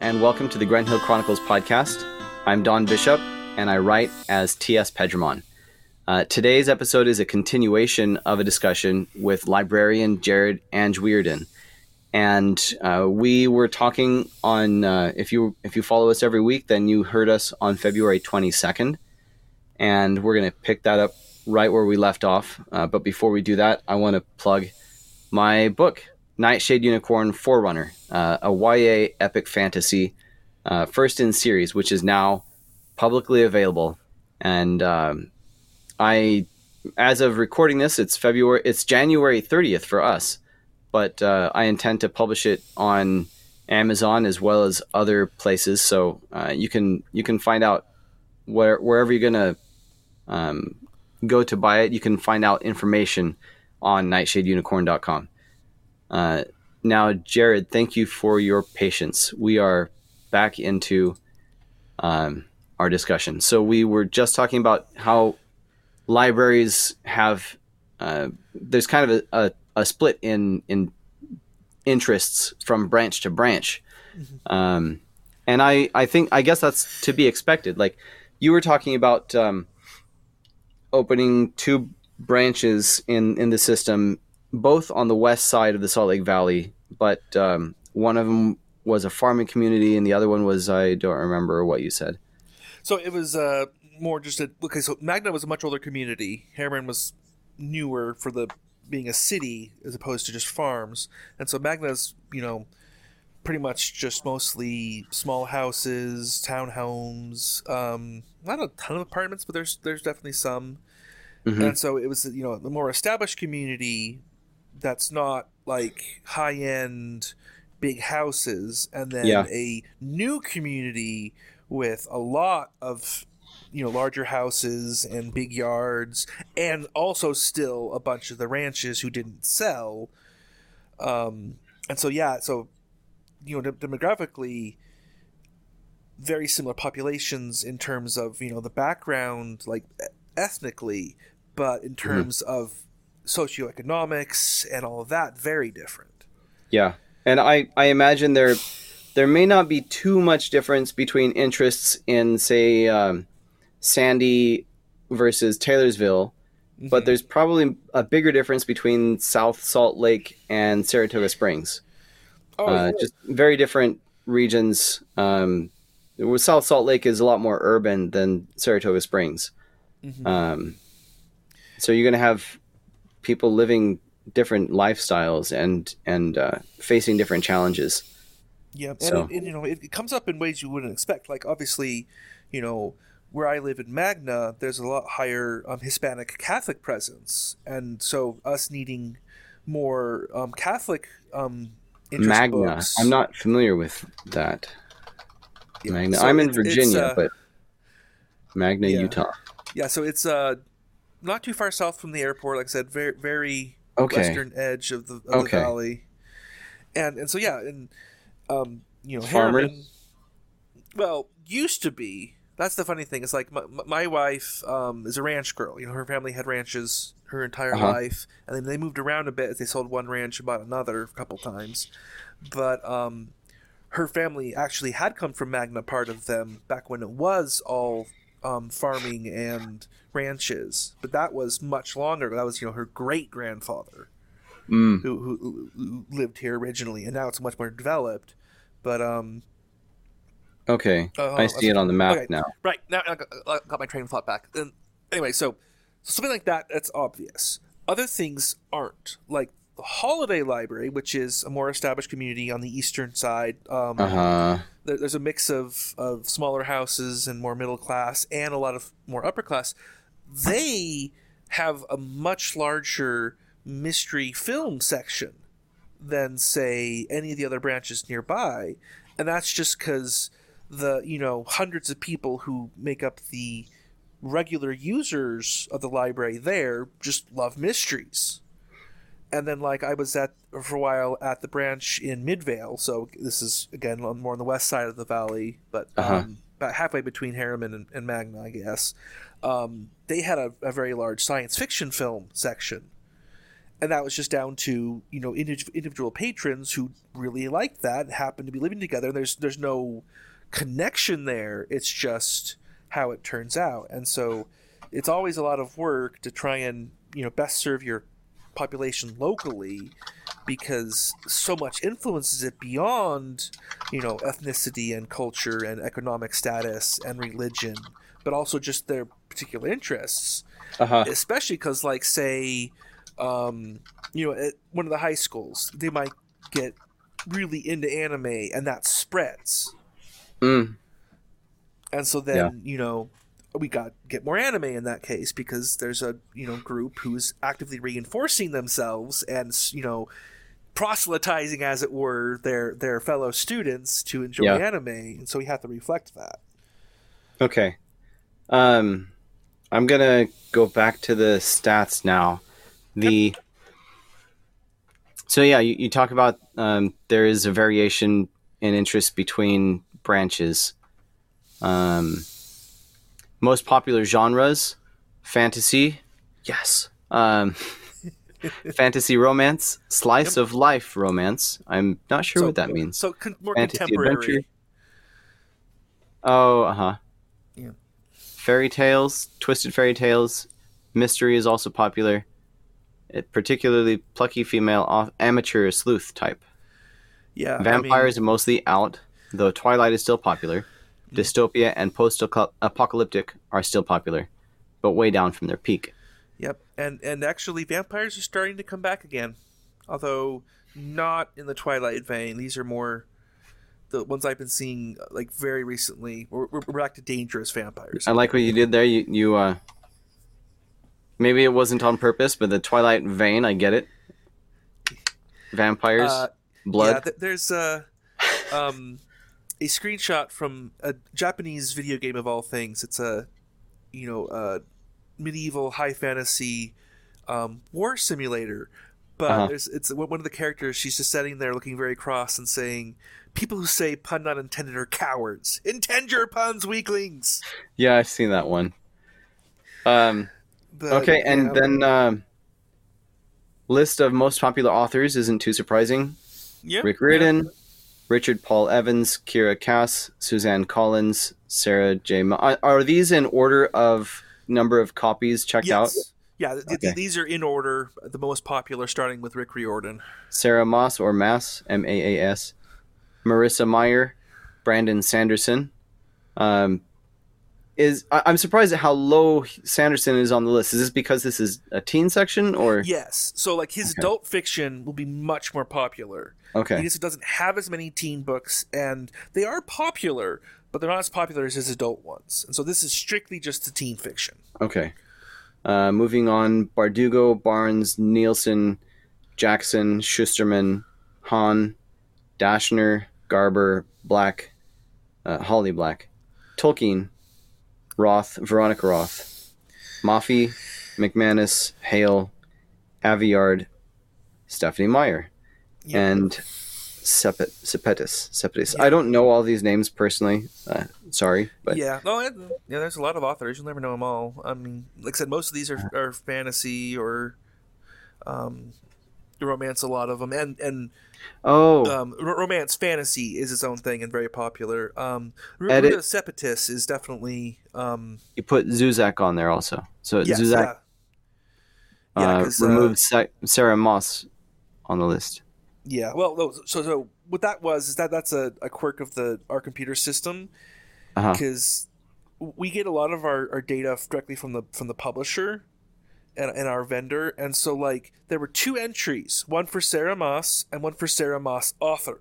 and welcome to the Grant Hill Chronicles podcast. I'm Don Bishop, and I write as T.S. Pedramon. Today's episode is a continuation of a discussion with librarian Jared Ange-Weirden. And we were talking on, if you follow us every week, then you heard us on February 22nd. And we're going to pick that up right where we left off. But before we do that, I want to plug my book, Nightshade Unicorn Forerunner, a YA epic fantasy, first in series, which is now publicly available. And as of recording this, it's January 30th for us, but I intend to publish it on Amazon as well as other places. So you can find out wherever you're gonna go to buy it. You can find out information on nightshadeunicorn.com. Now, Jared, thank you for your patience. We are back into our discussion. So we were just talking about how libraries have there's kind of a split in interests from branch to branch. Mm-hmm. And I guess that's to be expected. Like you were talking about opening two branches in the system, both on the west side of the Salt Lake Valley, but one of them was a farming community and the other one was, I don't remember what you said. So it was more just so Magna was a much older community. Harriman was newer for being a city as opposed to just farms. And so Magna's, pretty much just mostly small houses, townhomes, not a ton of apartments, but there's definitely some. Mm-hmm. And so it was, a more established community that's not like high-end big houses, and then a new community with a lot of larger houses and big yards, and also still a bunch of the ranches who didn't sell. And so demographically very similar populations in terms of the background, like ethnically, but in terms of socioeconomics and all of that, very different. Yeah. And I imagine there may not be too much difference between interests in, say, Sandy versus Taylorsville, mm-hmm. but there's probably a bigger difference between South Salt Lake and Saratoga Springs. Just very different regions. South Salt Lake is a lot more urban than Saratoga Springs. Mm-hmm. So you're going to have people living different lifestyles and facing different challenges. Yeah, and it comes up in ways you wouldn't expect. Like, obviously, where I live in Magna, there's a lot higher Hispanic Catholic presence. And so us needing more Catholic interest Magna. books. I'm not familiar with that. Yeah, Magna. So I'm in Virginia, but Magna, Utah. Yeah, so it's not too far south from the airport. Like I said, very, very western edge of the valley. And so, Harriman, well, used to be. That's the funny thing. It's like my wife is a ranch girl. Her family had ranches her entire life, and then they moved around a bit. They sold one ranch and bought another a couple times. But her family actually had come from Magna, part of them, back when it was all farming and ranches. But that was much longer. That was her great-grandfather who lived here originally, and now it's much more developed. But I see it on the map now. Right, now I got my train of thought back. Anyway, so something like that, that's obvious. Other things aren't. Like the Holiday Library, which is a more established community on the eastern side. There's a mix of smaller houses and more middle class and a lot of more upper class. They have a much larger mystery film section than, say, any of the other branches nearby. And that's just because the hundreds of people who make up the regular users of the library there just love mysteries. And then, like, I was for a while at the branch in Midvale, so this is again more on the west side of the valley, but about halfway between Harriman and Magna, I guess. They had a very large science fiction film section, And that was just down to, individual patrons who really liked that, happened to be living together. There's no connection there. It's just how it turns out. And so it's always a lot of work to try and, best serve your population locally, because so much influences it beyond, ethnicity and culture and economic status and religion, but also just their particular interests. Especially because, like, say, at one of the high schools, they might get really into anime, and that spreads. And so then, we get more anime in that case, because there's a, group who's actively reinforcing themselves and, proselytizing, as it were, their fellow students to enjoy anime. And so we have to reflect that. Okay. I'm going to go back to the stats now. So yeah, you talk about there is a variation in interest between branches. Most popular genres: fantasy, yes. Fantasy romance, slice of life romance. I'm not sure what that means. So more fantasy contemporary. Adventure. Oh, Yeah. Fairy tales, twisted fairy tales. Mystery is also popular. Particularly plucky female amateur sleuth type. Yeah, Vampires are mostly out, though Twilight is still popular. Dystopia and post-apocalyptic are still popular, but way down from their peak. Yep, and actually vampires are starting to come back again, although not in the Twilight vein. These are more the ones I've been seeing, like, very recently. We're back to dangerous vampires. I like what you did there. You maybe it wasn't on purpose, but the Twilight vein, I get it. Vampires, blood. Yeah, there's a screenshot from a Japanese video game of all things. It's a medieval high fantasy war simulator, but it's one of the characters. She's just sitting there looking very cross and saying, "People who say pun not intended are cowards. Intend your puns, weaklings." Yeah, I've seen that one. Okay, and then list of most popular authors isn't too surprising. Yep. Rick Riordan, Richard Paul Evans, Kira Cass, Suzanne Collins, Sarah J. Are these in order of number of copies checked out? Yeah, these are in order. The most popular, starting with Rick Riordan. Sarah Moss, or Mass, Maas. Marissa Meyer, Brandon Sanderson. I'm surprised at how low Sanderson is on the list. Is this because this is a teen section, or? Yes. So, like, his adult fiction will be much more popular. Okay. He just doesn't have as many teen books, and they are popular, but they're not as popular as his adult ones. And so this is strictly just the teen fiction. Okay. Moving on: Bardugo, Barnes, Nielsen, Jackson, Schusterman, Hahn, Dashner, Garber, Black, Holly Black, Tolkien, Roth, Veronica Roth, Maffei, McManus, Hale, Aveyard, Stephanie Meyer, and Sepetis. Yeah. I don't know all these names personally. Sorry, but there's a lot of authors. You'll never know them all. I mean, like I said, most of these are fantasy or romance. A lot of them, and romance fantasy is its own thing and very popular. Ruta Sepetys is definitely. You put Zuzak on there also, so yes, Zuzak. Yeah, removed Sarah Moss on the list. Yeah, well, so what that was is that's a quirk of our computer system, because we get a lot of our data directly from the publisher and our vendor, and so, like, there were two entries, one for Sarah Moss and one for Sarah Moss author.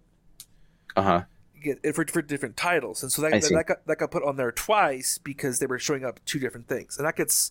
For different titles, and so that got put on there twice because they were showing up two different things, and that gets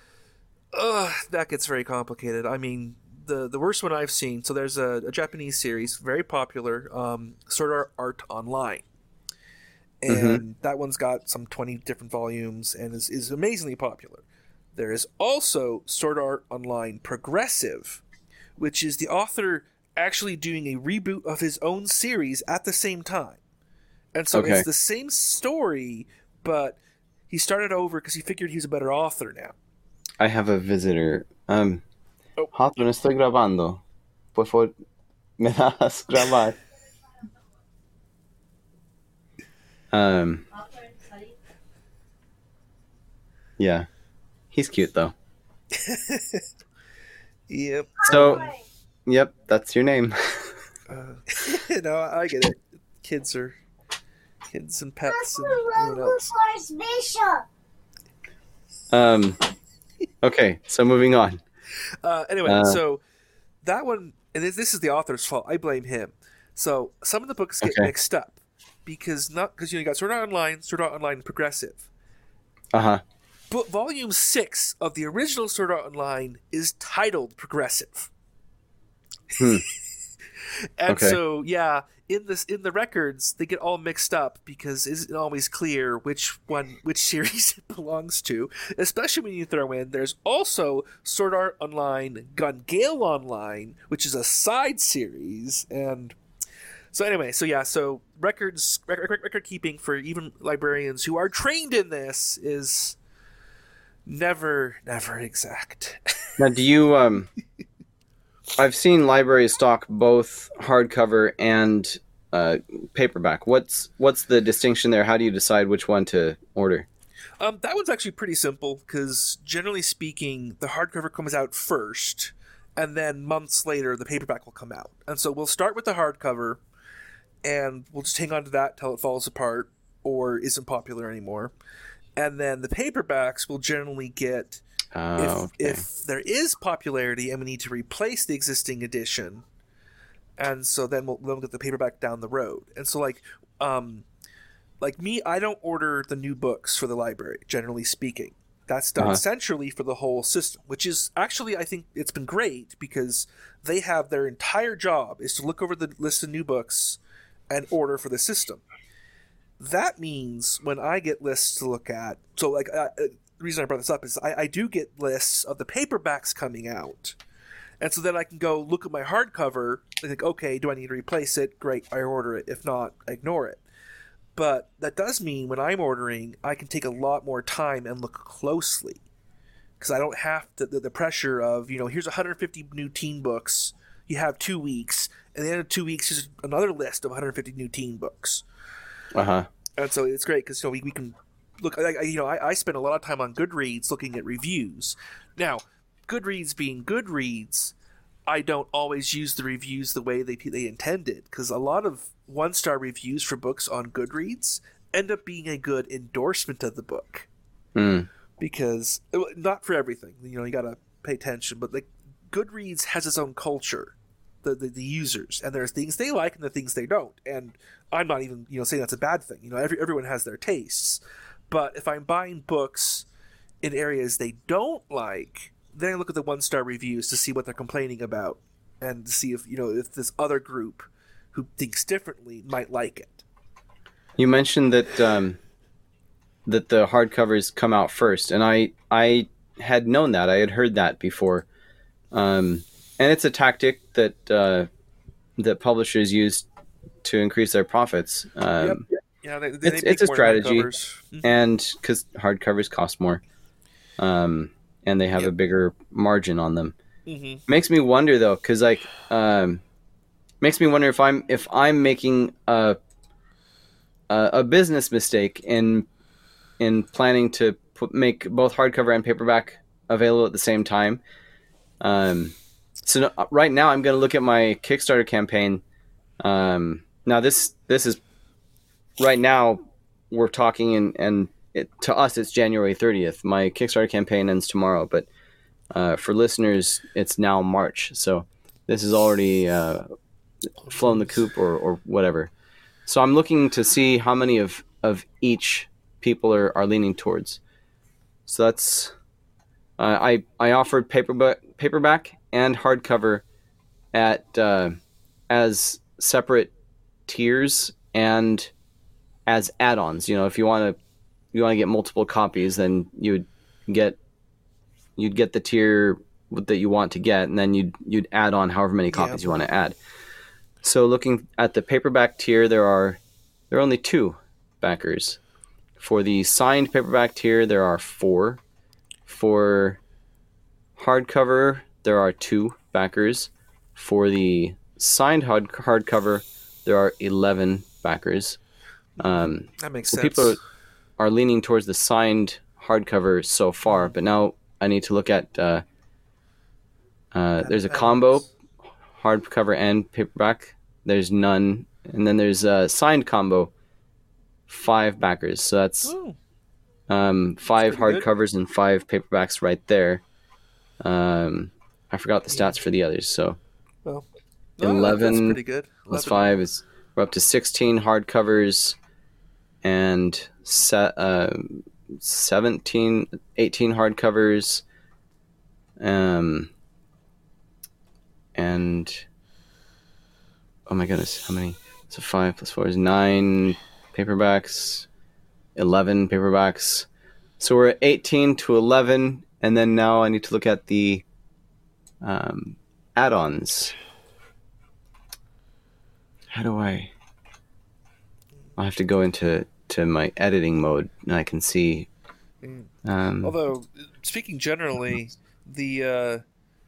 very complicated. I mean, the worst one I've seen. So there's a Japanese series, very popular, Sword Art Online, and that one's got some 20 different volumes and is amazingly popular. There is also Sword Art Online Progressive, which is the author actually doing a reboot of his own series at the same time. And so it's the same story, but he started over because he figured he was a better author now. I have a visitor. Oh, Hawthorne, estoy grabando. Por favor, me das grabar. Um, yeah, he's cute though. yep. So, yep, that's your name. No, I get it. Kids and pets and everyone else. Okay, so moving on. Anyway, so that one, and this is the author's fault. I blame him. So some of the books get mixed up because you got Sword Art Online Progressive. But volume 6 of the original Sword Art Online is titled Progressive. And so, yeah, in the records, they get all mixed up because it isn't always clear which series it belongs to, especially when you throw in there's also Sword Art Online Gun Gale Online, which is a side series. And so anyway, so record keeping for even librarians who are trained in this is never exact. Now, do you I've seen libraries stock both hardcover and paperback. What's the distinction there? How do you decide which one to order? That one's actually pretty simple because generally speaking, the hardcover comes out first, and then months later the paperback will come out. And so we'll start with the hardcover, and we'll just hang on to that till it falls apart or isn't popular anymore. And then the paperbacks will generally get, if there is popularity and we need to replace the existing edition, and so then we'll get the paperback down the road. And so like me, I don't order the new books for the library, generally speaking. That's done centrally for the whole system, which is actually, I think it's been great because they have their entire job is to look over the list of new books and order for the system. That means when I get lists to look at, so like the reason I brought this up is I do get lists of the paperbacks coming out. And so then I can go look at my hardcover and think, okay, do I need to replace it? Great, I order it. If not, I ignore it. But that does mean when I'm ordering, I can take a lot more time and look closely. Because I don't have the pressure of, here's 150 new teen books. You have 2 weeks. And at the end of 2 weeks, there's another list of 150 new teen books. And so it's great because we can look. I spend a lot of time on Goodreads looking at reviews. Now, Goodreads being Goodreads, I don't always use the reviews the way they intended because a lot of 1-star reviews for books on Goodreads end up being a good endorsement of the book. Because not for everything, you got to pay attention. But like Goodreads has its own culture. The users, and there's things they like and the things they don't, and I'm not even saying that's a bad thing. Everyone has their tastes, but if I'm buying books in areas they don't like, then I look at the 1-star reviews to see what they're complaining about and to see if this other group who thinks differently might like it. You mentioned that that the hardcovers come out first, and I had known that. I had heard that before. And it's a tactic that that publishers use to increase their profits. Yeah, it's a strategy, and because hardcovers cost more, and they have a bigger margin on them. Makes me wonder though, because makes me wonder if I'm making a business mistake in planning to make both hardcover and paperback available at the same time. So right now I'm going to look at my Kickstarter campaign. Now this is right now we're talking and to us it's January 30th. My Kickstarter campaign ends tomorrow, but for listeners it's now March. So this is already flown the coop or whatever. So I'm looking to see how many of each people are leaning towards. So that's I offered paperback and hardcover at as separate tiers and as add-ons. If you want to get multiple copies, then you'd get the tier that you want to get, and then you'd add on however many copies you want to add. So looking at the paperback tier, there are only 2 backers. For the signed paperback tier, there are 4. For hardcover, there are 2 backers. For the signed hardcover, there are 11 backers. That makes So sense. people are leaning towards the signed hardcover so far, but now I need to look at. There's a combo hardcover and paperback. There's none, and then there's a signed combo, 5 backers. So that's 5 hardcovers and 5 paperbacks right there. I forgot the stats for the others. So Well, 11 that's pretty good. plus 11. 5 is we're up to 16 hardcovers and 17, 18 hardcovers. And oh my goodness, how many? So 5 plus 4 is 9 paperbacks, 11 paperbacks. So we're at 18 to 11, and then now I need to look at the add-ons. How do I? I'll have to go into my editing mode, and I can see. Although, speaking generally, the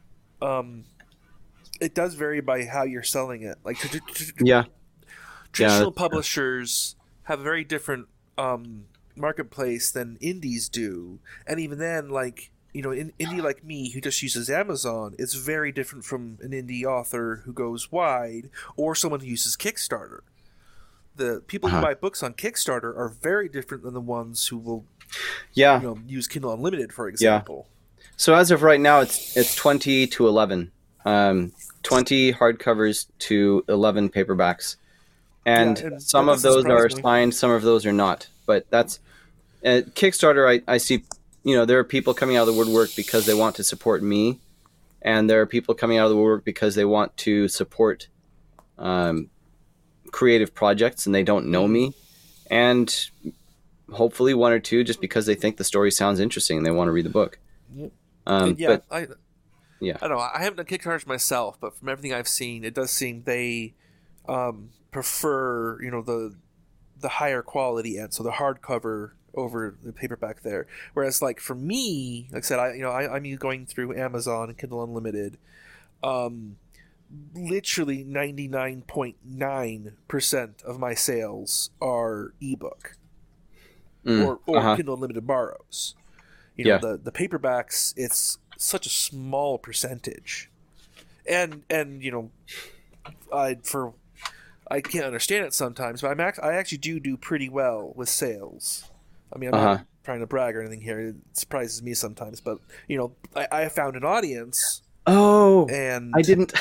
it does vary by how you're selling it. Like traditional publishers have a very different marketplace than indies do, and even then, like indie like me who just uses Amazon, it's very different from an indie author who goes wide or someone who uses Kickstarter. The people who buy books on Kickstarter are very different than the ones who will use Kindle Unlimited, for example. Yeah. So as of right now, it's 20 to 11. 20 hardcovers to 11 paperbacks. And some of those are signed, some of those are not. But that's Kickstarter. I see, there are people coming out of the woodwork because they want to support me, and there are people coming out of the woodwork because they want to support creative projects and they don't know me, and hopefully 1 or 2 just because they think the story sounds interesting and they want to read the book. I don't know. I haven't done Kickstarters myself, but from everything I've seen, it does seem they prefer the higher quality end, so the hardcover over the paperback there. Whereas, like for me, like I said, I'm going through Amazon and Kindle Unlimited. Literally 99.9% of my sales are ebook or Kindle Unlimited borrows. The paperbacks, it's such a small percentage, and I can't understand it sometimes, but I actually do pretty well with sales. I mean, I'm not trying to brag or anything here. It surprises me sometimes, but I have found an audience. Oh, and I didn't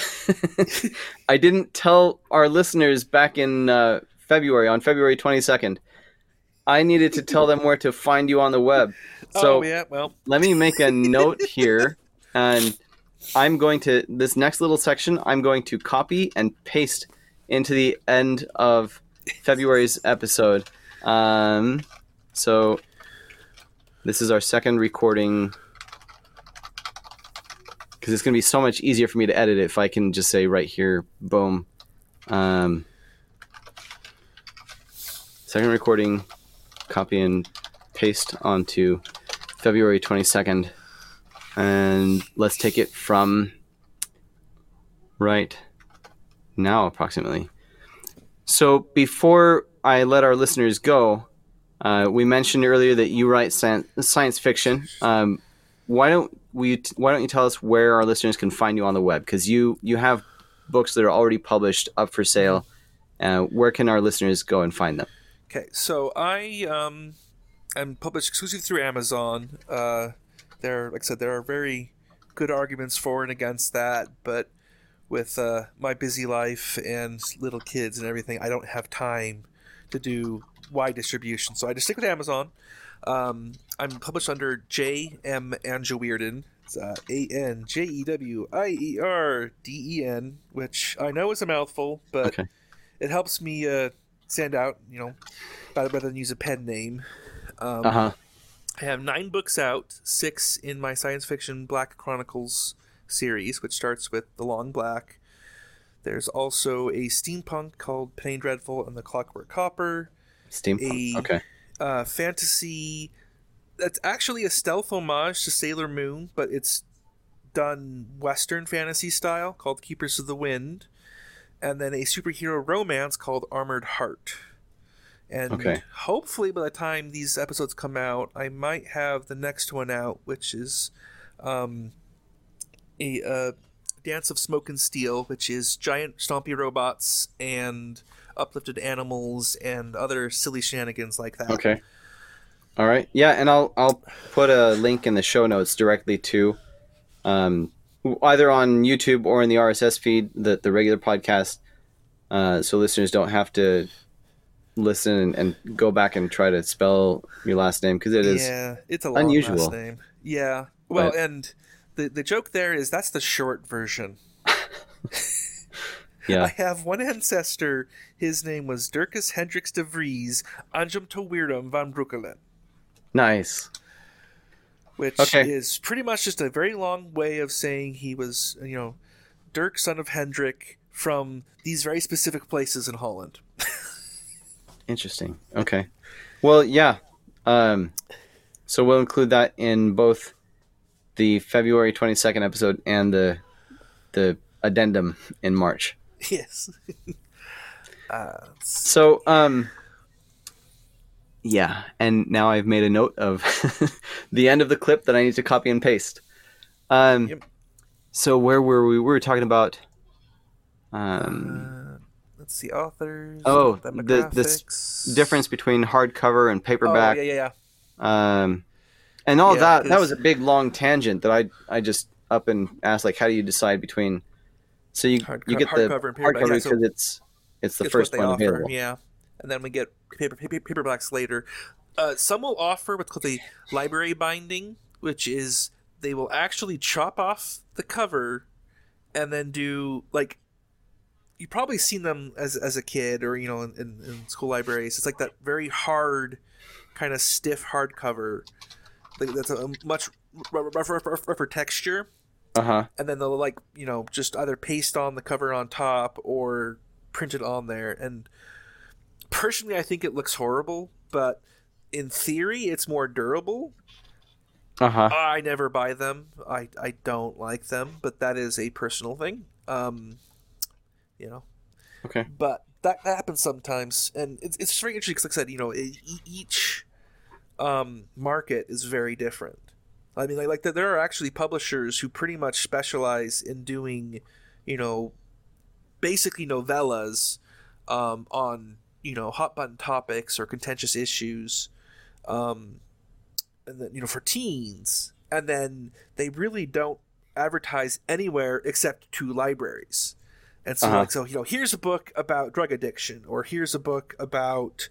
tell our listeners back in February, on February 22nd. I needed to tell them where to find you on the web. So let me make a note here, and I'm going to, this next little section, I'm going to copy and paste into the end of February's episode. So this is our second recording, because it's going to be so much easier for me to edit it if I can just say right here, boom. Second recording, copy and paste onto February 22nd. And let's take it from right now, approximately. So before I let our listeners go, we mentioned earlier that you write science fiction. Why don't you tell us where our listeners can find you on the web? Because you have books that are already published, up for sale. Where can our listeners go and find them? Okay, so I am published exclusively through Amazon. Like I said, there are very good arguments for and against that, but with my busy life and little kids and everything, I don't have time to do wide distribution. So I just stick with Amazon. I'm published under J.M. Anjewierden. It's ANJEWIERDEN, which I know is a mouthful, but it helps me stand out, rather than use a pen name. I have 9 books out, 6 in my science fiction Black Chronicles series, which starts with The Long Black. There's also a steampunk called Penny Dreadful and the Clockwork Copper. Steampunk, fantasy that's actually a stealth homage to Sailor Moon, but it's done Western fantasy style called Keepers of the Wind, and then a superhero romance called Armored Heart. And Okay. hopefully by the time these episodes come out, I might have the next one out, which is a Dance of Smoke and Steel, which is giant stompy robots and uplifted animals and other silly shenanigans like that. Okay. All right. Yeah, and I'll put a link in the show notes directly to either on YouTube or in the RSS feed, the regular podcast, so listeners don't have to listen and go back and try to spell your last name, because it is it's a long unusual. last name. Yeah. Well, But- and the joke there is that's the short version. Yeah. I have one ancestor. His name was Dirkus Hendricks de Vries Anjum to Weirdum van Broekelen, Nice. which Okay. is pretty much just a very long way of saying he was, Dirk, son of Hendrik, from these very specific places in Holland. Interesting. Okay. Well, yeah. So we'll include that in both the February 22nd episode and the addendum in March. Yes. So, yeah, and now I've made a note of the end of the clip that I need to copy and paste. Yep. So where were we? We were talking about. Let's see, authors. Oh, the demographics. difference between hardcover and Oh, paperback. yeah. And all Yeah, that. That 'cause- was a big long tangent that I just up and asked, like, how do you decide between? So you get the hardcover and paperback. hardcover Yeah, because so it's the it's first what they one offer, available. yeah. And then we get paperbacks later. Some will offer what's called a library binding, which is they will actually chop off the cover and then do, like, you've probably seen them as a kid or in school libraries. It's like that very hard, kind of stiff hardcover. That's a much rougher texture. Uh-huh. And then they'll just either paste on the cover on top or print it on there. And personally, I think it looks horrible, but in theory, it's more durable. Uh-huh. I never buy them. I don't like them, but that is a personal thing. Okay. But that happens sometimes, and it's very interesting because, like I said, each market is very different. I mean, like there are actually publishers who pretty much specialize in doing, basically novellas on hot button topics or contentious issues, and then for teens, and then they really don't advertise anywhere except to libraries. And so, here's a book about drug addiction, or here's a book about,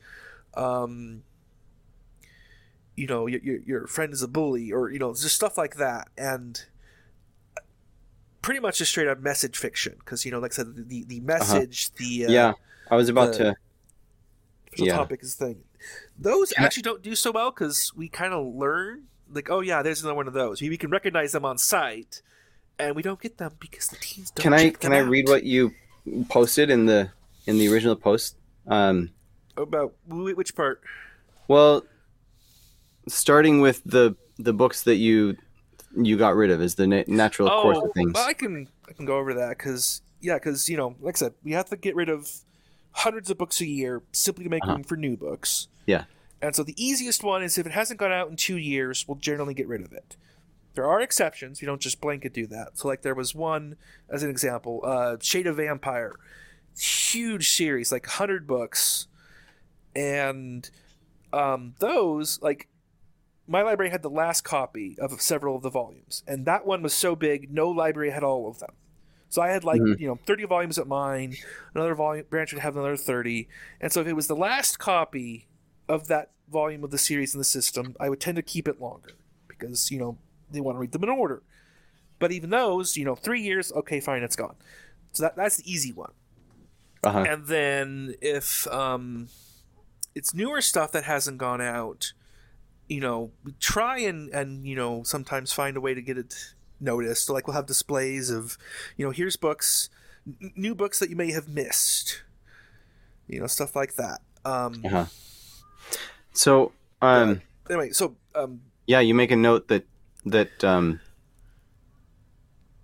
your friend is a bully, or just stuff like that, and pretty much just straight up message fiction. Because like I said, the message, yeah, I was about to. official topic is the thing. Those actually don't do so well because we kind of learn, like, oh yeah, there's another one of those. We can recognize them on sight. And we don't get them because the teens don't. Can I read what you posted in the original post? About which part? Well, starting with the books that you got rid of is the natural course of things. Well, I can go over that because like I said, we have to get rid of hundreds of books a year simply to make room for new books. Yeah. And so the easiest one is if it hasn't gone out in 2 years, we'll generally get rid of it. There are exceptions. You don't just blanket do that. So, like, there was one, as an example, Shade of Vampire. Huge series, like 100 books. And those, like, my library had the last copy of several of the volumes. And that one was so big, no library had all of them. So I had, 30 volumes at mine. Another branch would have another 30. And so if it was the last copy of that volume of the series in the system, I would tend to keep it longer. Because, they want to read them in order. But even those, 3 years, okay, fine, it's gone. So that's the easy one. Uh-huh. And then if it's newer stuff that hasn't gone out, we try and sometimes find a way to get it noticed. So, like, we'll have displays of, here's books, new books that you may have missed, stuff like that. Uh-huh. So, anyway, so yeah, you make a note that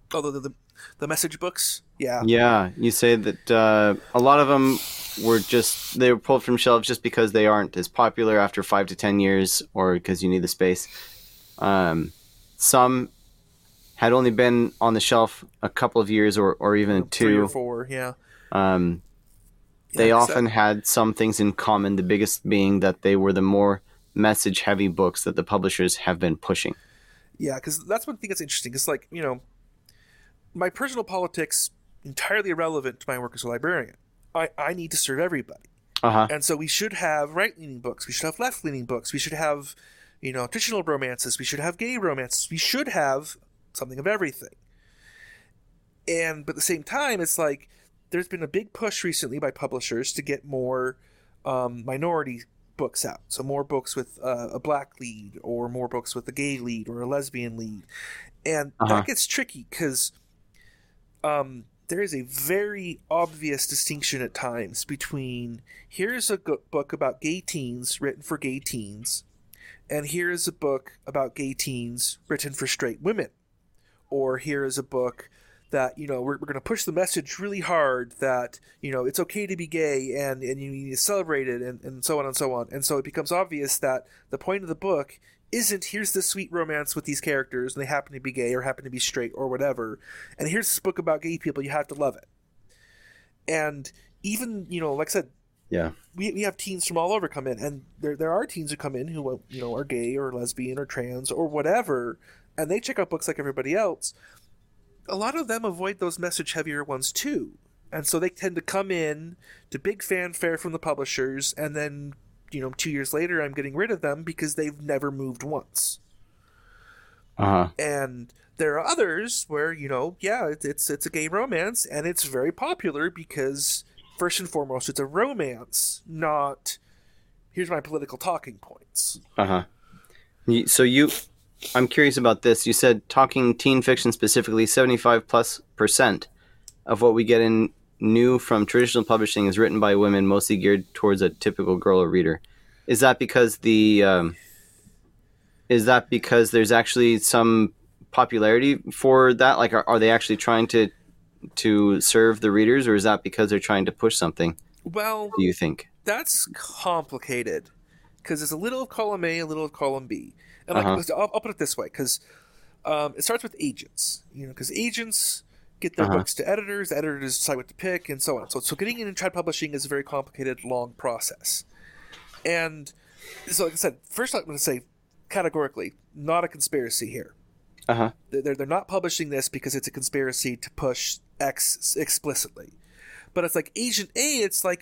Oh, the message books. Yeah. Yeah, you say that a lot of them they were pulled from shelves just because they aren't as popular after 5 to 10 years, or because you need the space. Some had only been on the shelf a couple of years, or even 3 or two. 4. Yeah. Um, Yeah, they 'cause often had some things in common. The biggest being that they were the more message-heavy books that the publishers have been pushing. yeah, because that's one thing that's interesting. It's like, my personal politics entirely irrelevant to my work as a librarian. I need to serve everybody. Uh huh. And so we should have right-leaning books. We should have left-leaning books. We should have, traditional romances. We should have gay romances. We should have something of everything. But at the same time, it's like there's been a big push recently by publishers to get more minority books out. So more books with a black lead, or more books with a gay lead or a lesbian lead. And that gets tricky because there is a very obvious distinction at times between here's a book about gay teens written for gay teens, and here is a book about gay teens written for straight women. Or here is a book that, we're going to push the message really hard that, it's okay to be gay and you need to celebrate it, and so on and so on. And so it becomes obvious that the point of the book isn't here's this sweet romance with these characters and they happen to be gay or happen to be straight or whatever, and here's this book about gay people, you have to love it. And even, like I said, yeah, we have teens from all over come in, and there are teens who come in who, are gay or lesbian or trans or whatever, and they check out books like everybody else. A lot of them avoid those message heavier ones too, and so they tend to come in to big fanfare from the publishers, and then 2 years later I'm getting rid of them because they've never moved once. And there are others where it's a gay romance and it's very popular because first and foremost it's a romance, not here's my political talking points. So I'm curious about this. You said, talking teen fiction specifically, 75+% of what we get in new from traditional publishing is written by women, mostly geared towards a typical girl or reader. Is that because there's actually some popularity for that? Like, are they actually trying to serve the readers, or is that because they're trying to push something? Well, do you think? That's complicated because there's a little of column A, a little of column B. And I'll put it this way, because it starts with agents, because agents get their books to editors, the editors decide what to pick, and so on. So getting in trad publishing is a very complicated, long process. And so, like I said, first I'm going to say categorically, not a conspiracy here. They're not publishing this because it's a conspiracy to push X explicitly. But it's like Agent A, it's like,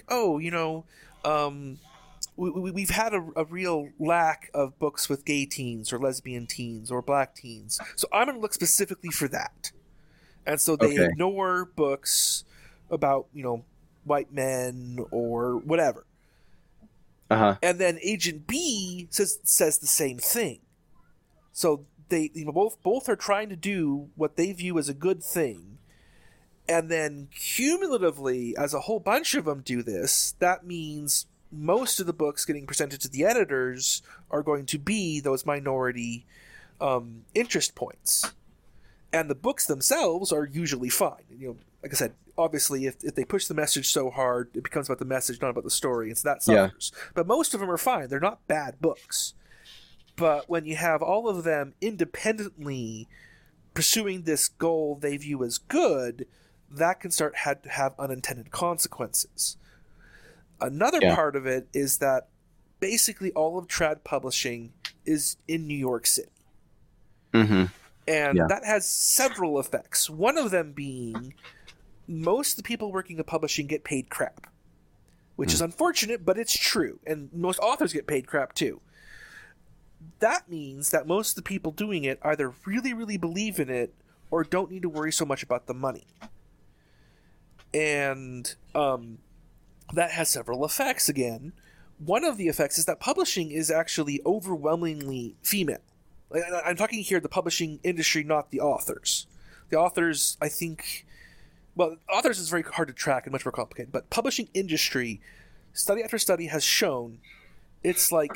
we've had a real lack of books with gay teens or lesbian teens or black teens. So I'm going to look specifically for that. And so they ignore books about, white men or whatever. And then Agent B says the same thing. So they both are trying to do what they view as a good thing. And then cumulatively, as a whole bunch of them do this, that means most of the books getting presented to the editors are going to be those minority interest points. And the books themselves are usually fine. Like I said, obviously, if they push the message so hard, it becomes about the message, not about the story, and so that suffers. Yeah. But most of them are fine. They're not bad books. But when you have all of them independently pursuing this goal they view as good, that can start to have unintended consequences. Another part of it is that basically all of trad publishing is in New York City. And that has several effects. One of them being most of the people working in publishing get paid crap, which is unfortunate, but it's true. And most authors get paid crap too. That means that most of the people doing it either really, really believe in it or don't need to worry so much about the money. And that has several effects again. One of the effects is that publishing is actually overwhelmingly female. Like, I'm talking here the publishing industry, not the authors. The authors, I think... Well, authors is very hard to track and much more complicated, but publishing industry, study after study has shown it's like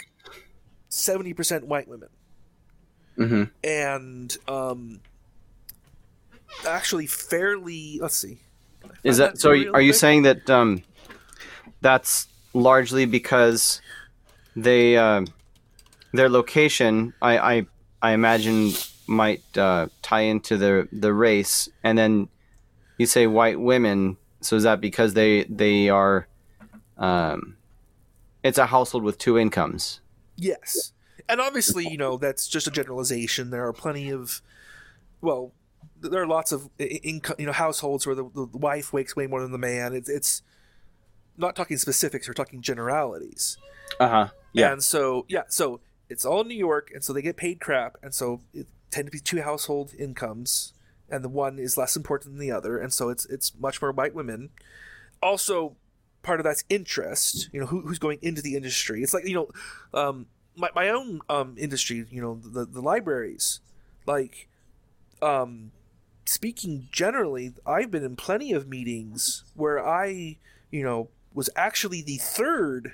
70% white women. And actually fairly. Let's see. Is that so? Are you saying that that's largely because they their location? I imagine might tie into the race, and then you say white women. So is that because they are? It's a household with two incomes. Yes, and obviously, that's just a generalization. There are plenty of, well, there are lots of income, households where the wife makes way more than the man. It's not talking specifics; we're talking generalities. Yeah. And so so it's all in New York, and so they get paid crap, and so it tend to be two household incomes, and the one is less important than the other, and so it's much more white women. Also, part of that's interest. Who's going into the industry. It's like my own industry. The libraries, like speaking generally, I've been in plenty of meetings where I was actually the third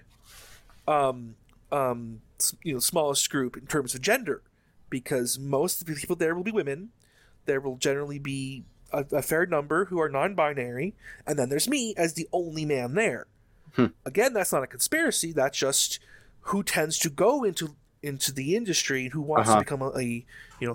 smallest group in terms of gender, because most of the people there will be women. There will generally be a fair number who are non-binary, and then there's me as the only man there. Again, that's not a conspiracy. That's just who tends to go into the industry and who wants to become a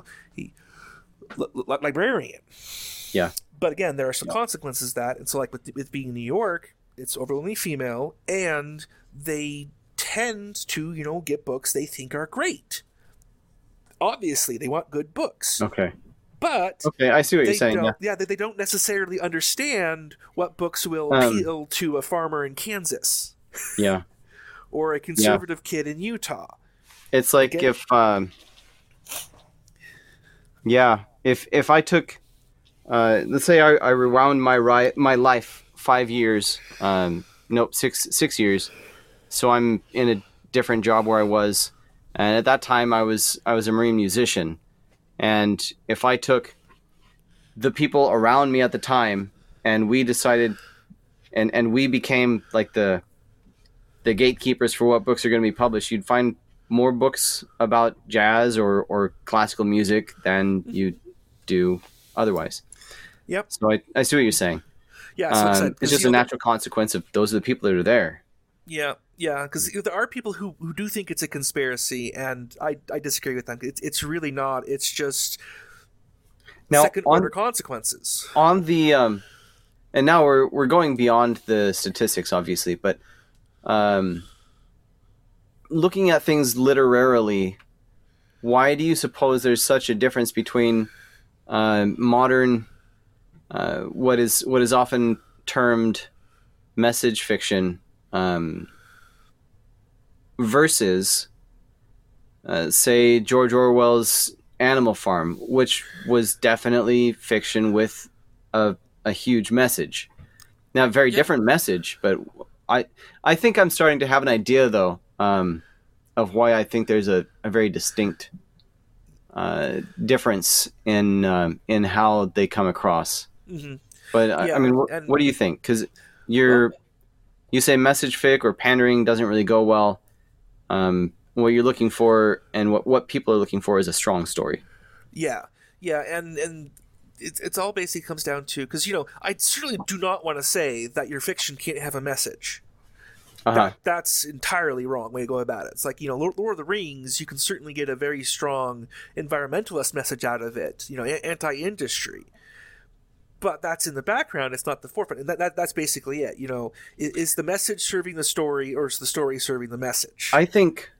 librarian. Yeah. But again, there are some consequences to that, and so like with being in New York, it's overwhelmingly female, and they tend to get books they think are great. Obviously, they want good books. Okay. But I see what you're saying. They don't necessarily understand what books will appeal to a farmer in Kansas. Yeah. Or a conservative kid in Utah. It's like if I took let's say I rewound my life 5 years, 6 years, so I'm in a different job where I was, and at that time I was a marine musician. And if I took the people around me at the time and we decided and we became like the gatekeepers for what books are going to be published, you'd find more books about jazz or classical music than you do otherwise. Yep. So I see what you're saying. Yeah, so it's just a natural consequence of those are the people that are there. Yeah, because there are people who do think it's a conspiracy, and I disagree with them. It's really not. It's just second order consequences. On the and now we're going beyond the statistics, obviously, but looking at things literarily, why do you suppose there's such a difference between modern what is often termed message fiction versus say George Orwell's Animal Farm, which was definitely fiction with a huge message. Now, a very different message, but I think I'm starting to have an idea, though, of why I think there's a very distinct difference in how they come across. Mm-hmm. But I mean, what do you think? Because you say message fic or pandering doesn't really go well. What you're looking for and what people are looking for is a strong story. Yeah, and it's all basically comes down to, because I certainly do not want to say that your fiction can't have a message. That's entirely wrong way to go about it. It's like Lord of the Rings, you can certainly get a very strong environmentalist message out of it, anti-industry. But that's in the background. It's not the forefront, and that's basically it. Is the message serving the story, or is the story serving the message? I think,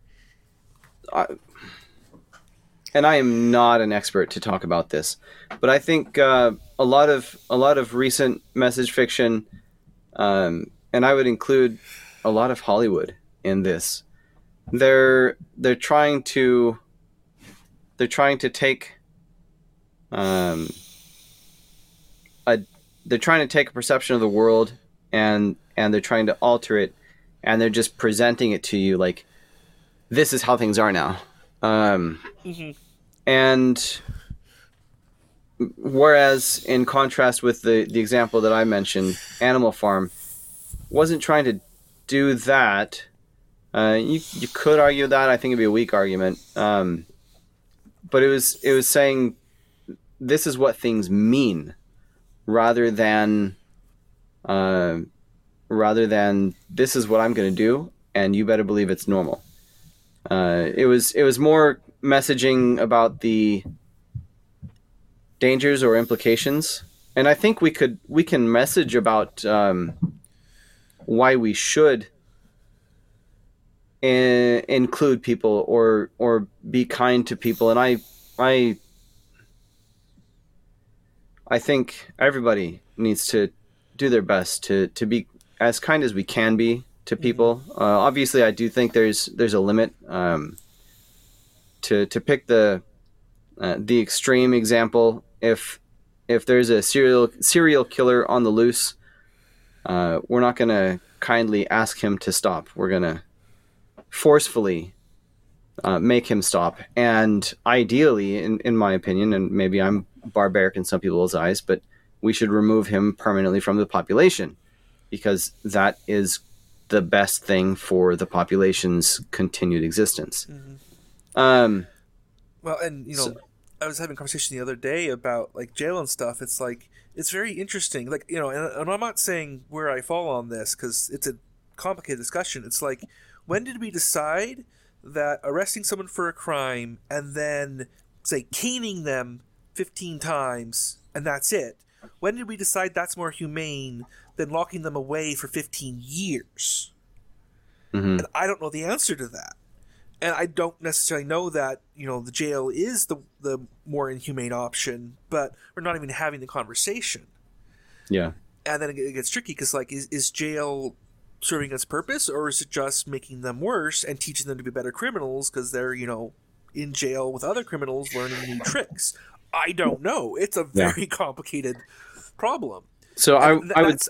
and I am not an expert to talk about this, but I think a lot of recent message fiction, and I would include a lot of Hollywood in this. They're trying to take they're trying to take a perception of the world and they're trying to alter it, and they're just presenting it to you like this is how things are now. And whereas in contrast with the example that I mentioned, Animal Farm wasn't trying to do that. You could argue that. I think it'd be a weak argument. But it was saying this is what things mean, rather than uh, this is what I'm going to do, and you better believe it's normal. It was more messaging about the dangers or implications, and I think we can message about why we should include people or be kind to people, and I think everybody needs to do their best to be as kind as we can be to people. Obviously, I do think there's a limit. To pick the extreme example, if there's a serial killer on the loose, we're not going to kindly ask him to stop. We're going to forcefully make him stop. And ideally, in my opinion, and maybe I'm barbaric in some people's eyes, but we should remove him permanently from the population, because that is the best thing for the population's continued existence. Well, and I was having a conversation the other day about like jail and stuff. It's like it's very interesting. Like and I'm not saying where I fall on this because it's a complicated discussion. It's like, when did we decide that arresting someone for a crime and then say caning them 15 times and that's it? When did we decide that's more humane than locking them away for 15 years? And I don't know the answer to that. And I don't necessarily know that, the jail is the more inhumane option, but we're not even having the conversation. Yeah. And then it gets tricky because, like, is jail serving its purpose, or is it just making them worse and teaching them to be better criminals because they're, in jail with other criminals learning new tricks? I don't know. It's a very complicated problem. So I would...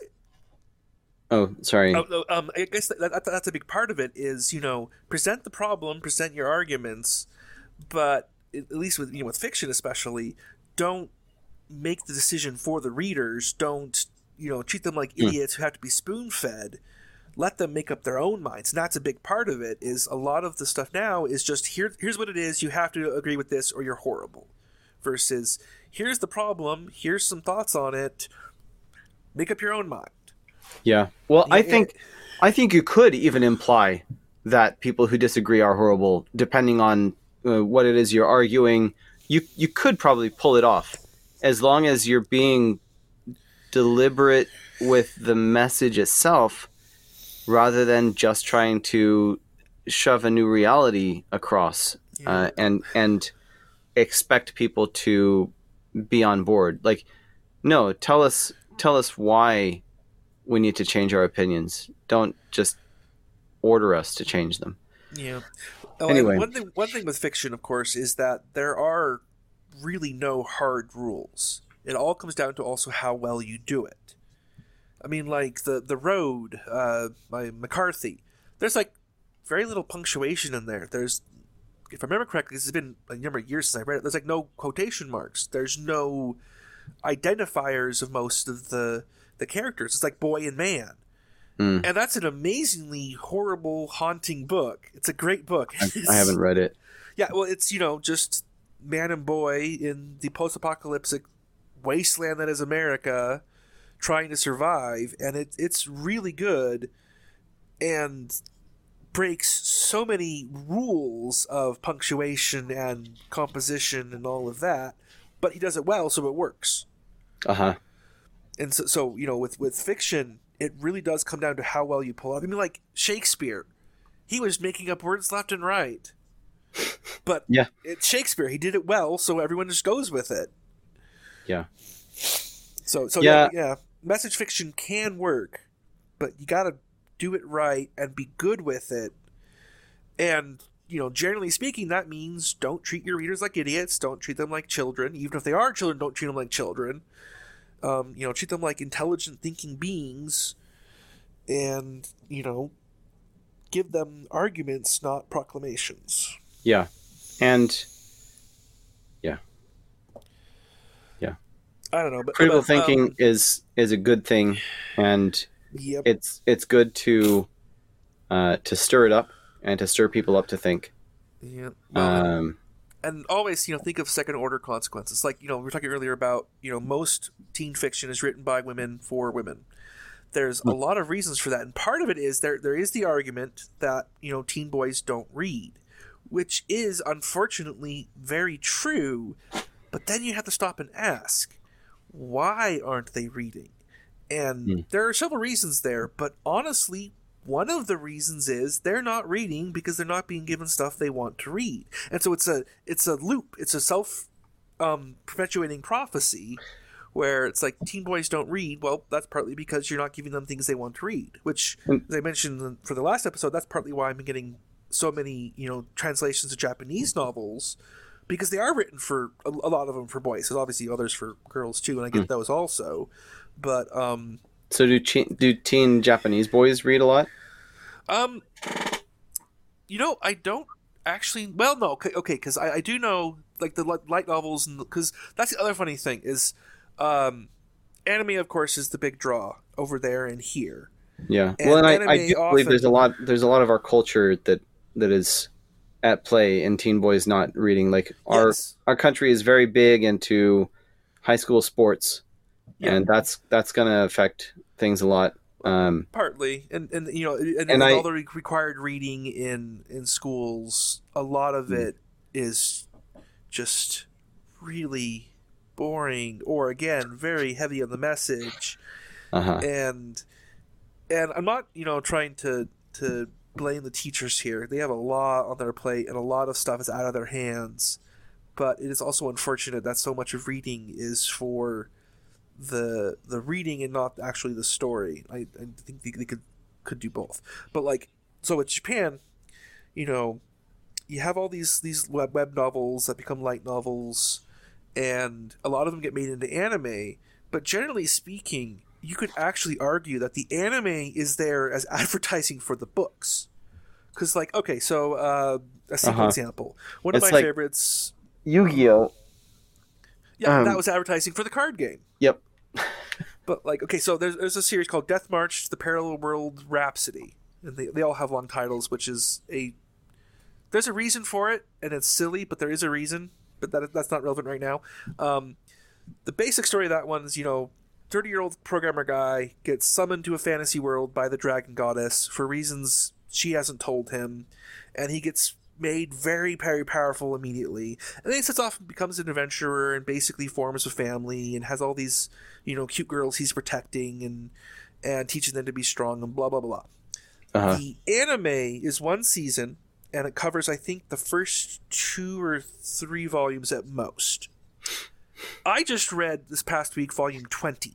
Oh, sorry. I guess that's a big part of it is, present the problem, present your arguments, but at least with with fiction especially, don't make the decision for the readers. Don't, treat them like idiots who have to be spoon-fed. Let them make up their own minds. And that's a big part of it, is a lot of the stuff now is just, here's what it is, you have to agree with this or you're horrible. Versus, here's the problem, here's some thoughts on it, make up your own mind. Yeah. Well, I think you could even imply that people who disagree are horrible, depending on what it is you're arguing. You could probably pull it off, as long as you're being deliberate with the message itself, rather than just trying to shove a new reality across and expect people to be on board. Like, no, tell us why we need to change our opinions. Don't just order us to change them. Yeah. Anyway, one thing with fiction, of course, is that there are really no hard rules. It all comes down to also how well you do it. I mean, like the Road by McCarthy. There's like very little punctuation in there. There's, if I remember correctly, this has been a number of years since I read it. There's like no quotation marks. There's no identifiers of most of the characters. It's like boy and man. And that's an amazingly horrible, haunting book. It's a great book. I haven't read it. Yeah, well, it's, just man and boy in the post-apocalyptic wasteland that is America trying to survive, and it's really good and breaks so many rules of punctuation and composition and all of that, but he does it well, so it works. And so with fiction, it really does come down to how well you pull off. I mean, like Shakespeare, he was making up words left and right, but it's Shakespeare. He did it well, so everyone just goes with it. Yeah. So yeah, message fiction can work, but you got to do it right and be good with it. And generally speaking, that means don't treat your readers like idiots. Don't treat them like children. Even if they are children, don't treat them like children. Treat them like intelligent thinking beings, and give them arguments, not proclamations. Yeah. And I don't know, but critical thinking is a good thing, and it's good to stir it up and to stir people up to think. Yeah. and always, think of second order consequences. Like, we were talking earlier about, most teen fiction is written by women for women. There's a lot of reasons for that, and part of it is there is the argument that teen boys don't read, which is unfortunately very true. But then you have to stop and ask, why aren't they reading? And there are several reasons there, but honestly, one of the reasons is they're not reading because they're not being given stuff they want to read. And so it's a loop. It's a self perpetuating prophecy where it's like teen boys don't read. Well, that's partly because you're not giving them things they want to read, which, as I mentioned for the last episode, that's partly why I'm getting so many, translations of Japanese novels, because they are written for a lot of them for boys. There's obviously others for girls too, and I get those also. But so do teen Japanese boys read a lot? I don't actually. Well, no, okay, because I do know like the light novels, because that's the other funny thing is, anime of course is the big draw over there and here. Yeah, and I do believe there's a lot of our culture that is at play in teen boys not reading. Like our country is very big into high school sports, and that's going to affect things a lot. Partly, and all the required reading in schools, a lot of it is just really boring, or again very heavy on the message. And I'm not trying to blame the teachers here. They have a lot on their plate, and a lot of stuff is out of their hands. But it is also unfortunate that so much of reading is for the reading and not actually the story. I think they could do both. But so with Japan, you have all these web novels that become light novels, and a lot of them get made into anime. But generally speaking, you could actually argue that the anime is there as advertising for the books. Because, a simple example. One of my favorites... Yu-Gi-Oh! Yeah, that was advertising for the card game. Yep. But, so there's a series called Death March, The Parallel World Rhapsody. And they all have long titles, which is there's a reason for it, and it's silly, but there is a reason. But that's not relevant right now. The basic story of that one is, 30-year-old programmer guy gets summoned to a fantasy world by the dragon goddess for reasons she hasn't told him, and he gets made very, very powerful immediately. And then he sets off and becomes an adventurer and basically forms a family and has all these, cute girls he's protecting and teaching them to be strong and blah, blah, blah. The anime is one season, and it covers, I think, the first 2 or 3 volumes at most. I just read this past week volume 20.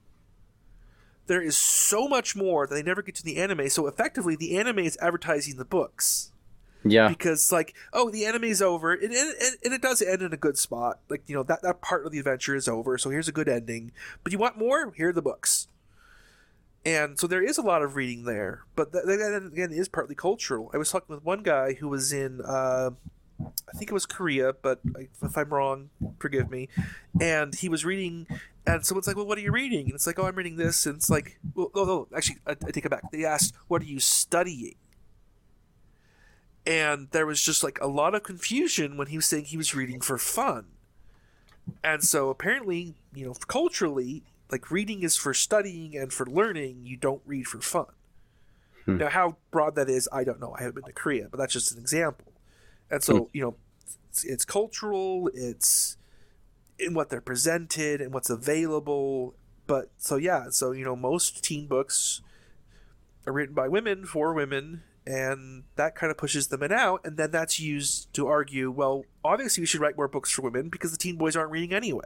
There is so much more that they never get to the anime, so effectively the anime is advertising the books. Yeah. Because, the anime's over, and it does end in a good spot. That part of the adventure is over, so here's a good ending. But you want more? Here are the books. And so there is a lot of reading there, but that again is partly cultural. I was talking with one guy who was in, I think it was Korea, but if I'm wrong, forgive me. And he was reading, and someone's like, "Well, what are you reading?" And it's like, "Oh, I'm reading this." And it's like, "Well, no, actually, I take it back." They asked, "What are you studying?" And there was just a lot of confusion when he was saying he was reading for fun. And so apparently, culturally, reading is for studying and for learning. You don't read for fun. Now, how broad that is, I don't know. I haven't been to Korea, but that's just an example. And so, it's cultural, it's in what they're presented and what's available. But most teen books are written by women for women, and that kind of pushes them out. And then that's used to argue, well, obviously we should write more books for women because the teen boys aren't reading anyway.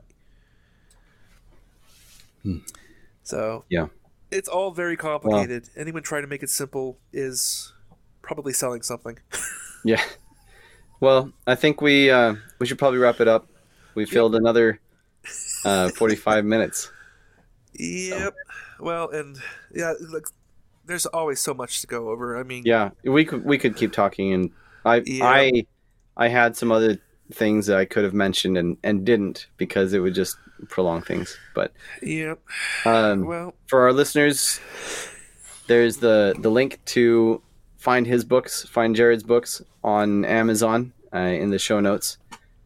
So, yeah, it's all very complicated. Well, anyone trying to make it simple is probably selling something. Yeah. Well, I think we should probably wrap it up. We filled another 45 minutes. Yep. So. Well, and there's always so much to go over. I mean, yeah, we could keep talking, and I had some other things that I could have mentioned and didn't because it would just prolong things. But yep. Well, for our listeners, there's the link to find Jared's books on Amazon in the show notes.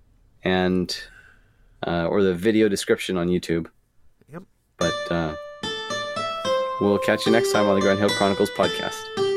and or the video description on YouTube. Yep. But we'll catch you next time on the Grand Hill Chronicles podcast.